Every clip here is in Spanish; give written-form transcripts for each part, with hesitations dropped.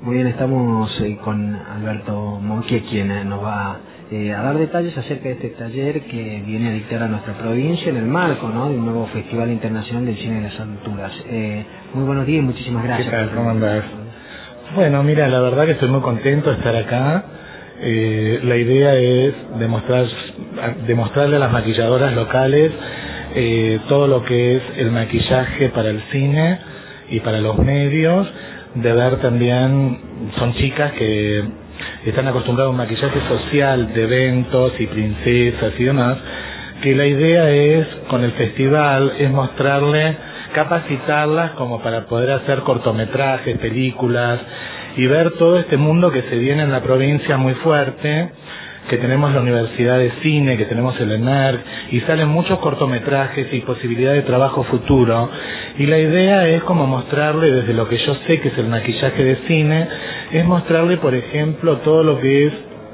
Muy bien, estamos con Alberto Monqui, quien nos va a dar detalles acerca de este taller que viene a dictar a nuestra provincia en el marco, ¿no?, de un nuevo Festival Internacional del Cine de las Alturas. Muy buenos días y muchísimas gracias. ¿Qué tal? ¿Cómo andás? Bueno, mira, la verdad que estoy muy contento de estar acá. La idea es demostrarle a las maquilladoras locales todo lo que es el maquillaje para el cine y para los medios. De ver también, son chicas que están acostumbradas a un maquillaje social de eventos y princesas y demás, que la idea es, con el festival, es mostrarle, capacitarlas como para poder hacer cortometrajes, películas y ver todo este mundo que se viene en la provincia muy fuerte, que tenemos la Universidad de Cine, que tenemos el ENERC, y salen muchos cortometrajes y posibilidades de trabajo futuro. Y la idea es como mostrarle, desde lo que yo sé que es el maquillaje de cine, es mostrarle, por ejemplo, todo lo que es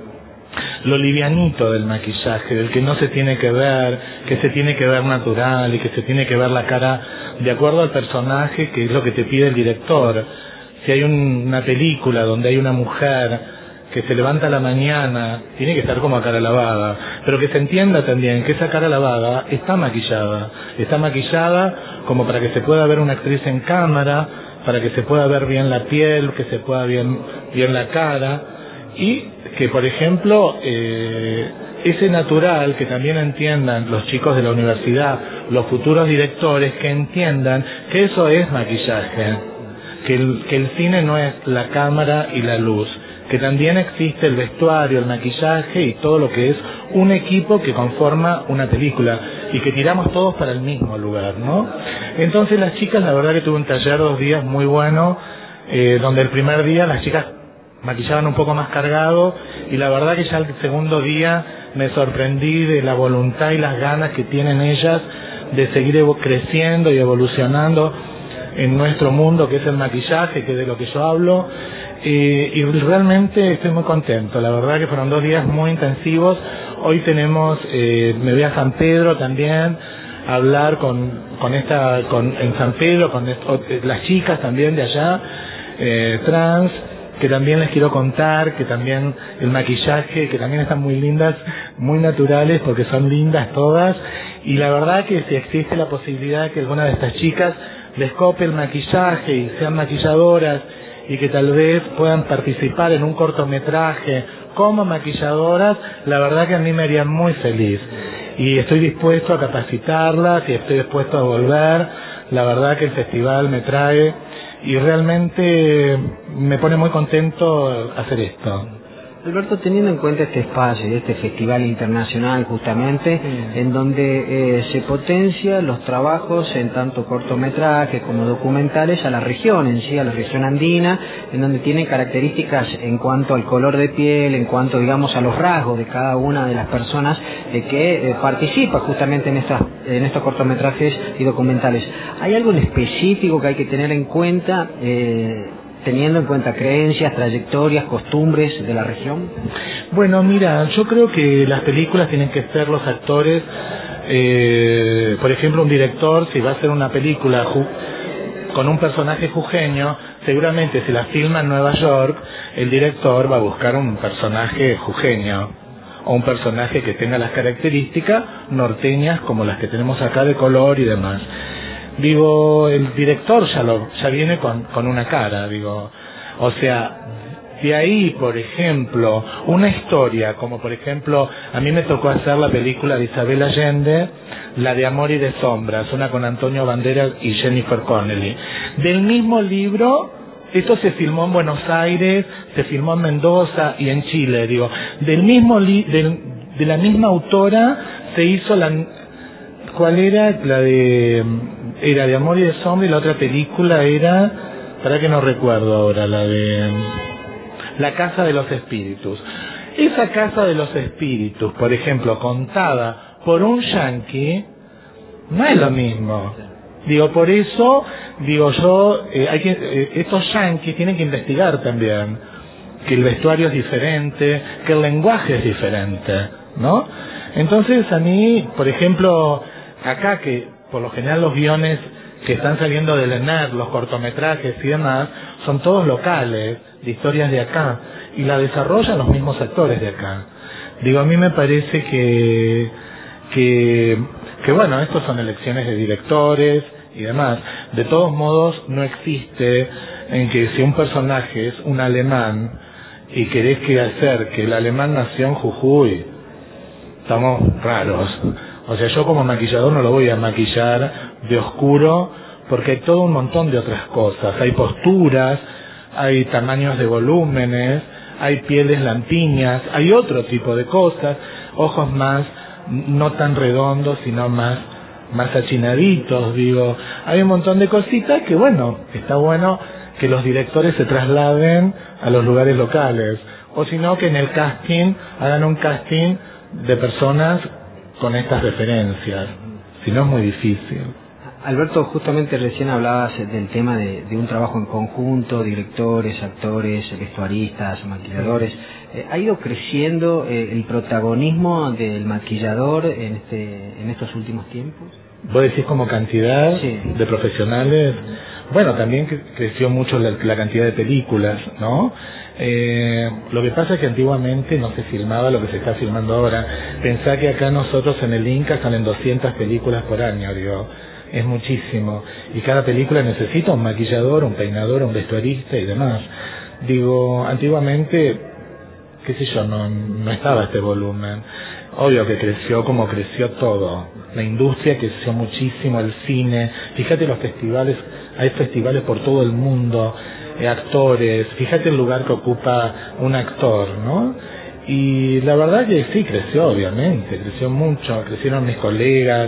lo livianito del maquillaje, del que no se tiene que ver, que se tiene que ver natural y que se tiene que ver la cara de acuerdo al personaje, que es lo que te pide el director. Si hay una película donde hay una mujer que se levanta a la mañana, tiene que estar como a cara lavada, pero que se entienda también que esa cara lavada está maquillada como para que se pueda ver una actriz en cámara, para que se pueda ver bien la piel, que se pueda ver bien la cara, y que, por ejemplo, ese natural, que también entiendan los chicos de la universidad, los futuros directores, que entiendan que eso es maquillaje, que el cine no es la cámara y la luz, que también existe el vestuario, el maquillaje y todo lo que es un equipo que conforma una película y que tiramos todos para el mismo lugar, ¿no? Entonces las chicas, la verdad que tuve un taller 2 días muy bueno, donde el primer día las chicas maquillaban un poco más cargado y la verdad que ya el segundo día me sorprendí de la voluntad y las ganas que tienen ellas de seguir creciendo y evolucionando en nuestro mundo, que es el maquillaje, que es de lo que yo hablo. Y realmente estoy muy contento, la verdad que fueron 2 días muy intensivos. Hoy tenemos, me voy a San Pedro también a hablar en San Pedro con las chicas también de allá, trans, que también les quiero contar que también el maquillaje, que también están muy lindas, muy naturales, porque son lindas todas, y la verdad que si existe la posibilidad de que alguna de estas chicas les copie el maquillaje y sean maquilladoras, y que tal vez puedan participar en un cortometraje como maquilladoras, la verdad que a mí me harían muy feliz. Y estoy dispuesto a capacitarlas y estoy dispuesto a volver. La verdad que el festival me trae y realmente me pone muy contento hacer esto. Alberto, teniendo en cuenta este espacio y este festival internacional justamente, en donde se potencia los trabajos en tanto cortometrajes como documentales a la región en sí, a la región andina, en donde tienen características en cuanto al color de piel, en cuanto, digamos, a los rasgos de cada una de las personas que participa justamente en estos cortometrajes y documentales. ¿Hay algo en específico que hay que tener en cuenta, teniendo en cuenta creencias, trayectorias, costumbres de la región? Bueno, mira, yo creo que las películas tienen que ser los actores, por ejemplo, un director, si va a hacer una película con un personaje jujeño, seguramente si la filma en Nueva York, el director va a buscar un personaje jujeño, o un personaje que tenga las características norteñas como las que tenemos acá de color y demás. Digo, el director ya viene con una cara, digo, o sea, de ahí, por ejemplo, una historia, como por ejemplo, a mí me tocó hacer la película de Isabel Allende, la de Amor y de Sombras, una con Antonio Banderas y Jennifer Connelly. Del mismo libro, esto se filmó en Buenos Aires, se filmó en Mendoza y en Chile, digo, de la misma autora se hizo ¿cuál era? Era de Amor y de Sombra, y la otra película era, para que no recuerdo ahora, la de La Casa de los Espíritus. Esa Casa de los Espíritus, por ejemplo, contada por un yanqui, no es lo mismo. Digo, por eso, digo yo, estos yanquis tienen que investigar también, que el vestuario es diferente, que el lenguaje es diferente, ¿no? Entonces a mí, por ejemplo, acá que por lo general los guiones que están saliendo del ENER, los cortometrajes y demás, son todos locales, de historias de acá, y la desarrollan los mismos actores de acá. Digo, a mí me parece que bueno, estos son elecciones de directores y demás. De todos modos, no existe en que si un personaje es un alemán y querés hacer que el alemán nació en Jujuy, estamos raros. O sea, yo como maquillador no lo voy a maquillar de oscuro, porque hay todo un montón de otras cosas. Hay posturas, hay tamaños de volúmenes, hay pieles lampiñas, hay otro tipo de cosas, ojos más, no tan redondos, sino más achinaditos, digo. Hay un montón de cositas que, bueno, está bueno que los directores se trasladen a los lugares locales, o si no, que en el casting hagan un casting de personas con estas referencias, si no es muy difícil. Alberto, justamente recién hablabas del tema de un trabajo en conjunto, directores, actores, vestuaristas, maquilladores. ¿Ha ido creciendo el protagonismo del maquillador en estos últimos tiempos? ¿Vos decís como cantidad de profesionales? Bueno, también creció mucho la cantidad de películas, ¿no? Lo que pasa es que antiguamente no se filmaba lo que se está filmando ahora. Pensá que acá nosotros en el Inca salen 200 películas por año, digo. Es muchísimo. Y cada película necesita un maquillador, un peinador, un vestuarista y demás. Digo, antiguamente, qué sé yo, no estaba este volumen. Obvio que creció como creció todo. La industria creció muchísimo, el cine. Fíjate los festivales, hay festivales por todo el mundo, actores. Fíjate el lugar que ocupa un actor, ¿no? Y la verdad que sí, creció, obviamente. Creció mucho, crecieron mis colegas.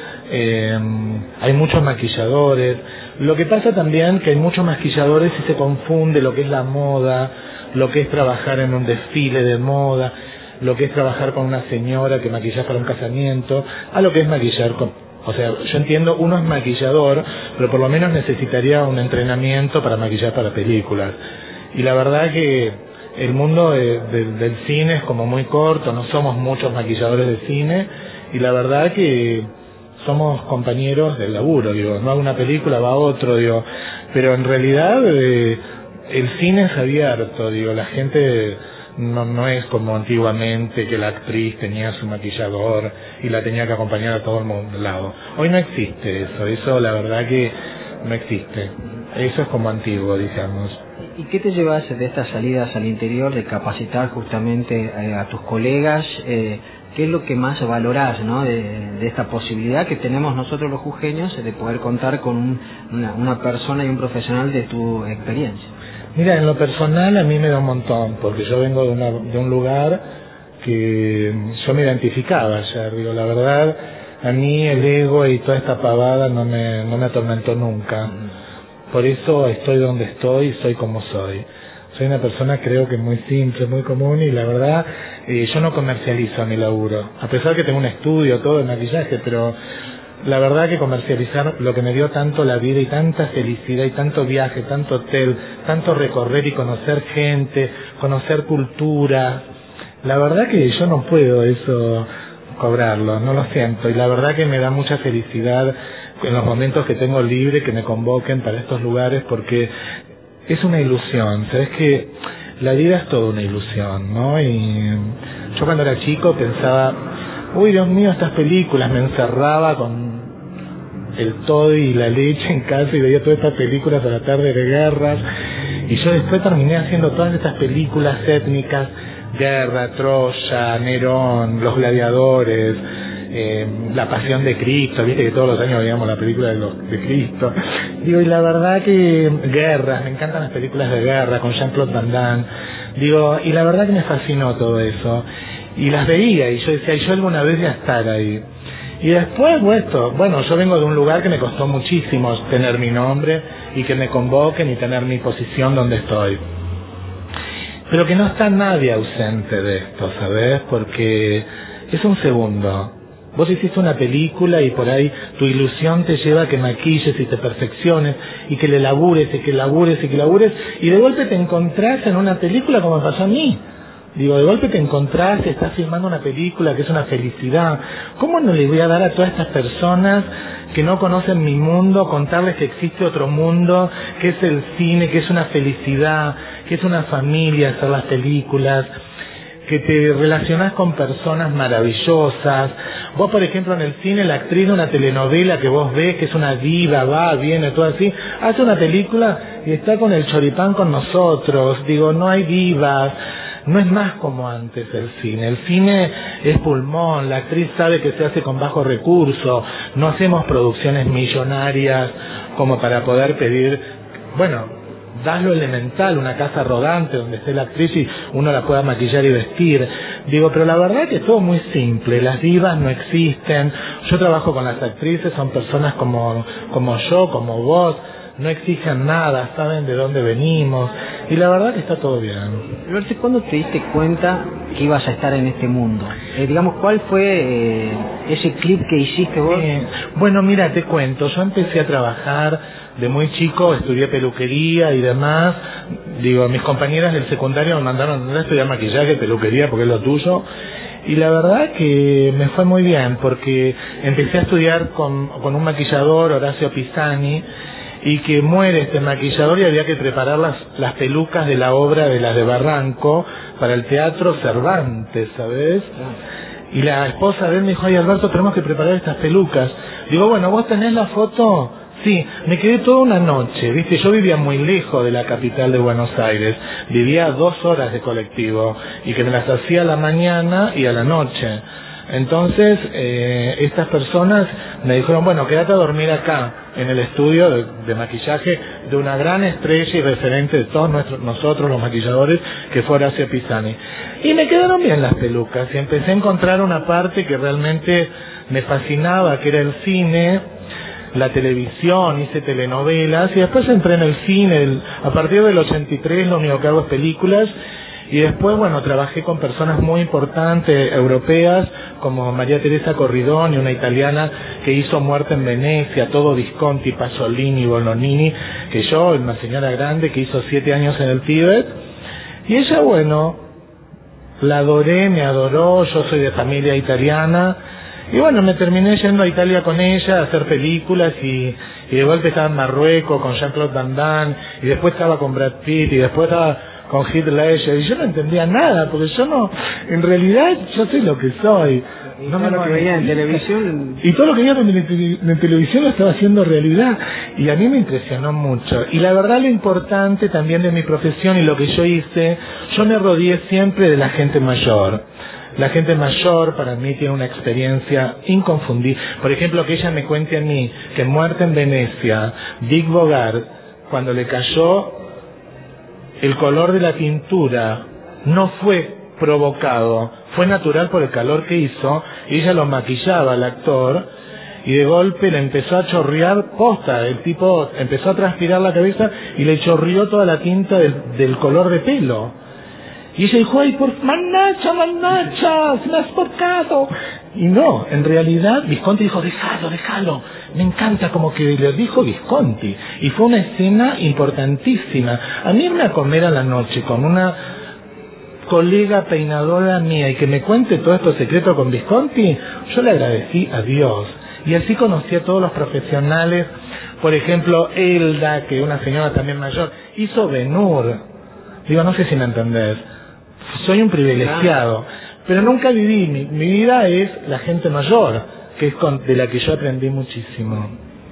Hay muchos maquilladores. Lo que pasa también que hay muchos maquilladores y se confunde lo que es la moda, lo que es trabajar en un desfile de moda, lo que es trabajar con una señora que maquilla para un casamiento, a lo que es maquillar con... O sea, yo entiendo, uno es maquillador, pero por lo menos necesitaría un entrenamiento para maquillar para películas. Y la verdad que el mundo del cine es como muy corto, no somos muchos maquilladores de cine, y la verdad que somos compañeros del laburo, digo, no hago una película, va otro, digo, pero en realidad el cine es abierto, digo, la gente no es como antiguamente que la actriz tenía su maquillador y la tenía que acompañar a todo el mundo al lado. Hoy no existe eso la verdad que no existe. Eso es como antiguo, digamos. ¿Y qué te llevas de estas salidas al interior, de capacitar justamente a tus colegas? ¿Qué es lo que más valorás, ¿no? de esta posibilidad que tenemos nosotros los jujeños de poder contar con una persona y un profesional de tu experiencia? Mira, en lo personal a mí me da un montón, porque yo vengo de un lugar que yo me identificaba ayer, digo, la verdad, a mí el ego y toda esta pavada no me atormentó nunca. Por eso estoy donde estoy y soy como soy. Soy una persona creo que muy simple, muy común, y la verdad yo no comercializo mi laburo. A pesar que tengo un estudio todo de maquillaje, pero la verdad que comercializar lo que me dio tanto la vida y tanta felicidad y tanto viaje, tanto hotel, tanto recorrer y conocer gente, conocer cultura, la verdad que yo no puedo eso cobrarlo, no lo siento, y la verdad que me da mucha felicidad en los momentos que tengo libre que me convoquen para estos lugares, porque es una ilusión, sabes que la vida es toda una ilusión, ¿no? Y yo cuando era chico pensaba, uy, Dios mío, estas películas, me encerraba con el todo y la leche en casa y veía todas estas películas a la tarde de guerras, y yo después terminé haciendo todas estas películas étnicas, Guerra, Troya, Nerón, Los Gladiadores, La Pasión de Cristo, viste que todos los años veíamos la película de Cristo, digo, y la verdad que guerras, me encantan las películas de guerra con Jean-Claude Van Damme, digo, y la verdad que me fascinó todo eso, y las veía y yo decía, yo alguna vez voy a estar ahí. Y después, bueno, yo vengo de un lugar que me costó muchísimo tener mi nombre y que me convoquen y tener mi posición donde estoy. Pero que no está nadie ausente de esto, ¿sabes? Porque es un segundo. Vos hiciste una película y por ahí tu ilusión te lleva a que maquilles y te perfecciones y que le labures y que labures y que labures, y de golpe te encontrás en una película como me pasó a mí. Digo, de golpe te encontrás, estás filmando una película que es una felicidad. ¿Cómo no le voy a dar a todas estas personas que no conocen mi mundo, contarles que existe otro mundo, que es el cine, que es una felicidad, que es una familia hacer las películas, que te relacionás con personas maravillosas? Vos, por ejemplo, en el cine, la actriz de una telenovela que vos ves, que es una diva, va, viene, todo así, hace una película y está con el choripán con nosotros. Digo, no hay divas. No es más como antes el cine. El cine es pulmón, la actriz sabe que se hace con bajo recurso, no hacemos producciones millonarias como para poder pedir, bueno, das lo elemental, una casa rodante donde esté la actriz y uno la pueda maquillar y vestir. Digo, pero la verdad que es todo muy simple, las divas no existen. Yo trabajo con las actrices, son personas como yo, como vos, no exigen nada, saben de dónde venimos y la verdad que está todo bien. Alberto, ¿cuándo te diste cuenta que ibas a estar en este mundo? Digamos, ¿cuál fue ese clip que hiciste vos? Bueno, mira, te cuento, yo empecé a trabajar de muy chico, estudié peluquería y demás. Digo, mis compañeras del secundario me mandaron a estudiar maquillaje, peluquería, porque es lo tuyo. Y la verdad que me fue muy bien, porque empecé a estudiar con un maquillador, Horacio Pisani, y que muere este maquillador y había que preparar las pelucas de la obra de la de Barranco para el Teatro Cervantes, ¿sabes? Y la esposa de él me dijo, ay Alberto, tenemos que preparar estas pelucas. Digo, bueno, ¿vos tenés la foto? Sí, me quedé toda una noche, ¿viste? Yo vivía muy lejos de la capital de Buenos Aires, vivía 2 horas de colectivo y que me las hacía a la mañana y a la noche. Entonces, estas personas me dijeron, bueno, quédate a dormir acá, en el estudio de maquillaje de una gran estrella y referente de todos nosotros los maquilladores, que fue Horacio Pisani. Y me quedaron bien las pelucas, y empecé a encontrar una parte que realmente me fascinaba, que era el cine, la televisión, hice telenovelas, y después entré en el cine. A partir del 83 lo único que hago es películas. Y después, bueno, trabajé con personas muy importantes, europeas, como María Teresa Corridoni, una italiana que hizo Muerte en Venecia, todo Visconti, Pasolini, Bolognini, que yo, una señora grande que hizo 7 años en el Tíbet. Y ella, bueno, la adoré, me adoró, yo soy de familia italiana. Y bueno, me terminé yendo a Italia con ella a hacer películas y de golpe estaba en Marruecos con Jean-Claude Van Damme, y después estaba con Brad Pitt, y después estaba con Heath Ledger, y yo no entendía nada, porque yo no, en realidad yo soy lo que soy. No me lo que veía en televisión. Y todo lo que veía en televisión lo estaba haciendo realidad, y a mí me impresionó mucho. Y la verdad, lo importante también de mi profesión y lo que yo hice, yo me rodeé siempre de la gente mayor. La gente mayor para mí tiene una experiencia inconfundible. Por ejemplo, que ella me cuente a mí que Muerte en Venecia, Dick Bogart, cuando le cayó el color de la tintura, no fue provocado, fue natural por el calor que hizo, y ella lo maquillaba al actor, y de golpe le empezó a chorrear posta, el tipo empezó a transpirar la cabeza y le chorrió toda la tinta del color de pelo. Y ella dijo, ay, Manacha, se me has porcado. Y no, en realidad Visconti dijo, déjalo, me encanta, como que le dijo Visconti. Y fue una escena importantísima. A mí irme a comer a la noche con una colega peinadora mía y que me cuente todos estos secretos con Visconti, yo le agradecí a Dios. Y así conocí a todos los profesionales. Por ejemplo, Elda, que es una señora también mayor, hizo Ben-Hur. Digo, no sé si me entendés. Soy un privilegiado, pero nunca viví, mi vida es la gente mayor, que es de la que yo aprendí muchísimo.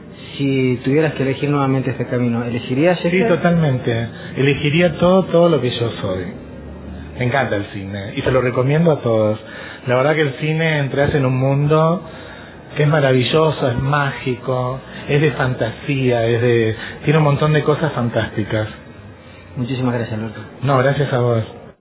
Si tuvieras que elegir nuevamente este camino, ¿elegirías este? Sí, totalmente, elegiría todo lo que yo soy. Me encanta el cine, y se lo recomiendo a todos. La verdad que el cine entras en un mundo que es maravilloso, es mágico, es de fantasía, tiene un montón de cosas fantásticas. Muchísimas gracias, Alberto. No, gracias a vos.